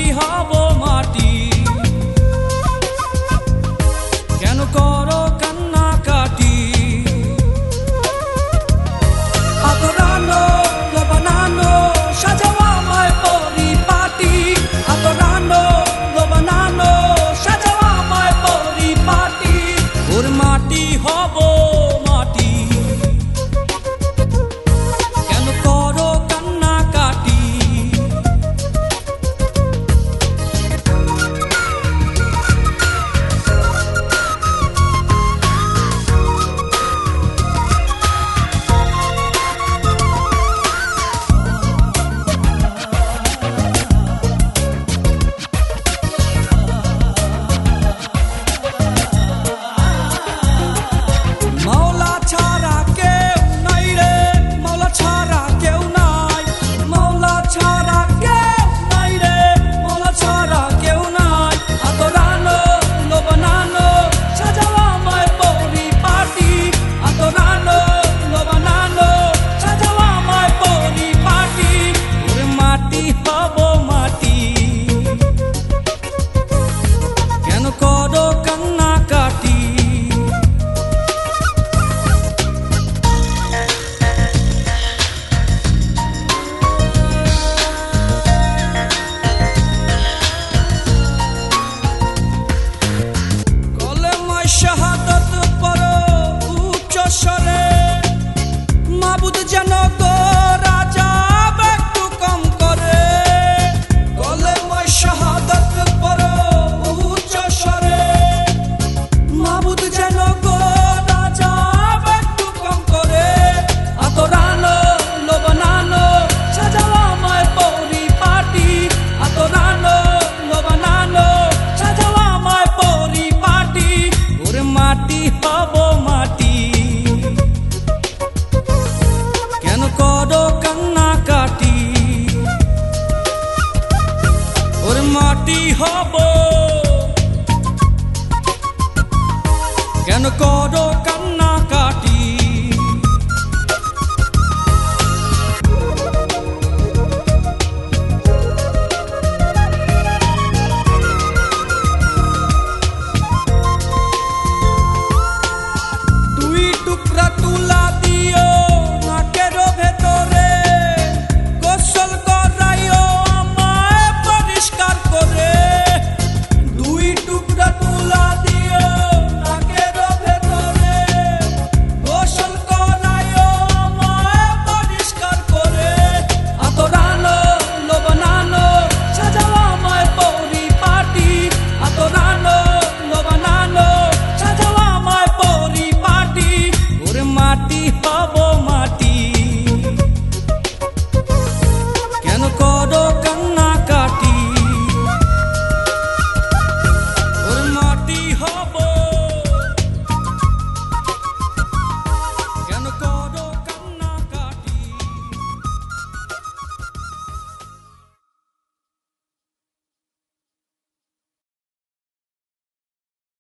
হব মাটি। কেন করো কান্নাকাটি? আদরানো বানানো সাজাও আমায় পরিপাটি। আদরানো বানানো সাজাও আমায় পরিপাটি। ওর মাটি হব মাটি। কেন করো কান্নাকাটি? মাওলা ছাড়া কেউ নাই রে, মাওলা ছাড়া কেউ নাই। মাওলা ছাড়া কেউ নাই রে, মাওলা ছাড়া কেউ নাই। আদরানো বানানো সাজাও আমায় পরিপাটি। আদরানো বানানো সাজাও আমায় পরিপাটি। ওরে মাটি হব মাটি। কেন করো কান্নাকাটি? কলেমায় শাহাদাত পড়ো উচ্চ স্বরে। মাবুদ যেন গো রাজা একটু কম করে। কলেমায় শাহাদাত পড়ো উচ্চ স্বরে। মাবুদ যেন গো রাজা একটু কম করে। আদরানো বানানো সাজাও আমায় পরিপাটি। আদরানো বানানো সাজাও আমায় পরিপাটি। ওরে মাটি হব মাটি। কেন করো কান্নাকাটি? ওরে মাটি হব। কেন করো কান্না?